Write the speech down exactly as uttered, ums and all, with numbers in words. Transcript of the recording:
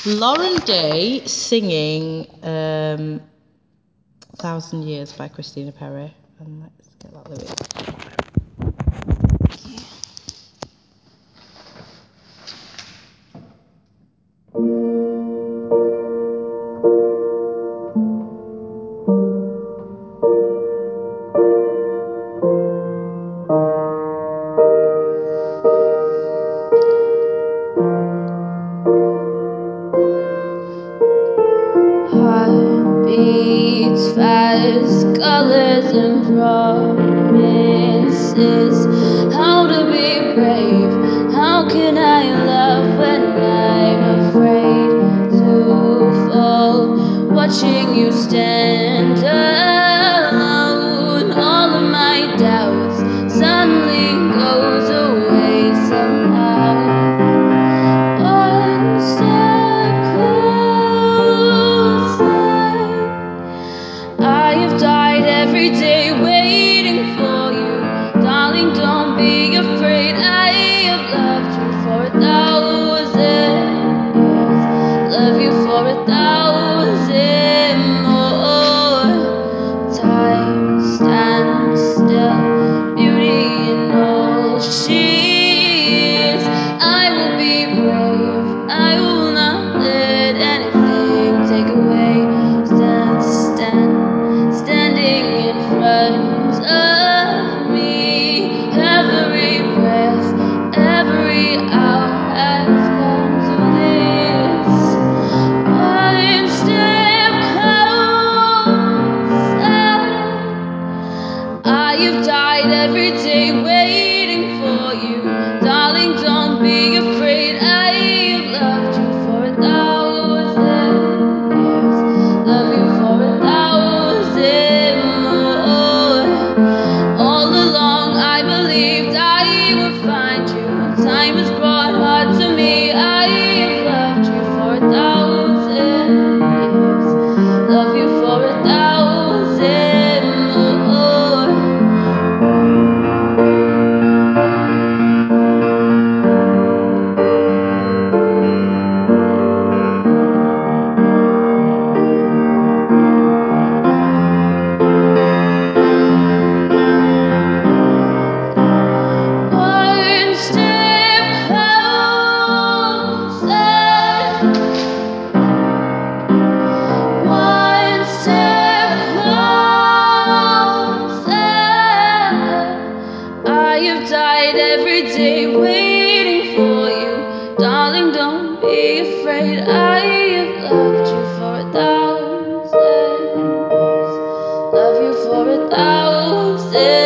Lauren Day singing um, Thousand Years by Christina Perri. And let's get that lyric. Heart beats fast, colors and promises. How to be brave? How can I love when I'm afraid to fall? Watching you stand alone, all of my doubts suddenly goes away somehow. One step closer. I have died every day waiting for you. Darling, don't be afraid. I have loved you for a thousand years. Love you for a thousand more. Time stands still, beauty in all she is. I will be brave. I will not let anything take away. Stand, stand. Standing in front of me, every breath, every hour has come to this. One step closer. I have died every day waiting for you. Darling, don't be afraid. I have loved you for a thousand years. Love you for a thousand more. All along I believed I would find you. Time has brought heart to me. I have loved you for a thousand years. Love you for a thousand more. One step closer. One step closer. I have died every day waiting for you. Darling, don't be afraid. I have loved you for a thousand years. Love you for a thousand